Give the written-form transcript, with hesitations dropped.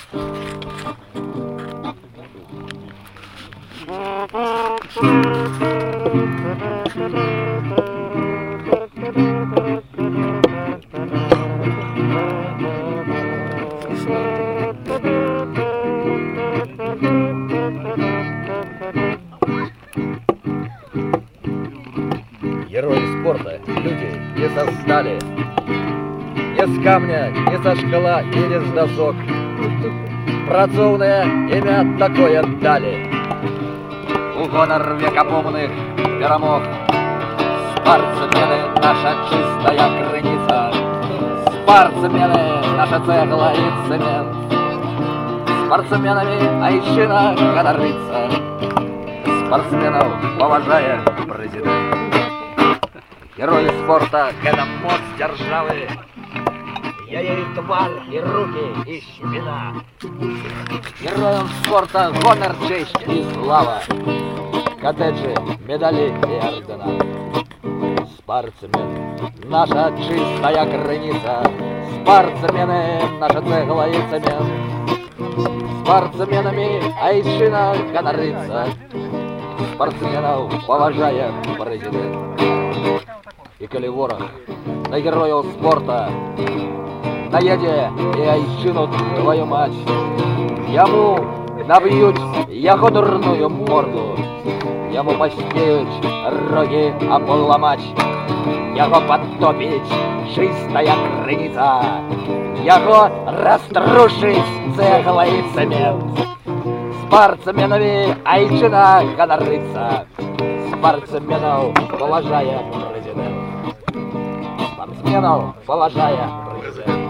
Герои спорта люди не создали ни с камня, ни со шкала, или с досок. Працоўнае імя такое далі. У гонар векапомных перамог. Спортсмены — наша чистая крыніца. Спортсмены — наша цегла и цемент. Спортсменами айчына ганарыцца. Спортсменов поважае президент. Герои спорта — это моц державы. Яе твар и руки, и спина. Героям спорта гонор, честь и слава. Коттеджи, медали и ордена. Спортсмен — наша чистая граница. Спортсмены — наша цегла и цемент. Спортсменами айчына ганарыцца. Спортсменов поважае президент. И коли ворог на героев спорта наеде и айчину твою мать, яму набьють яго дурную морду, яму поспеют роги обломать, яго подтопить чистая крыніца, яго раструшить цегла и цемент. Спортсменами айчына ганарыцца. Спортсменов поважає президент. Спортсменов поважає президент.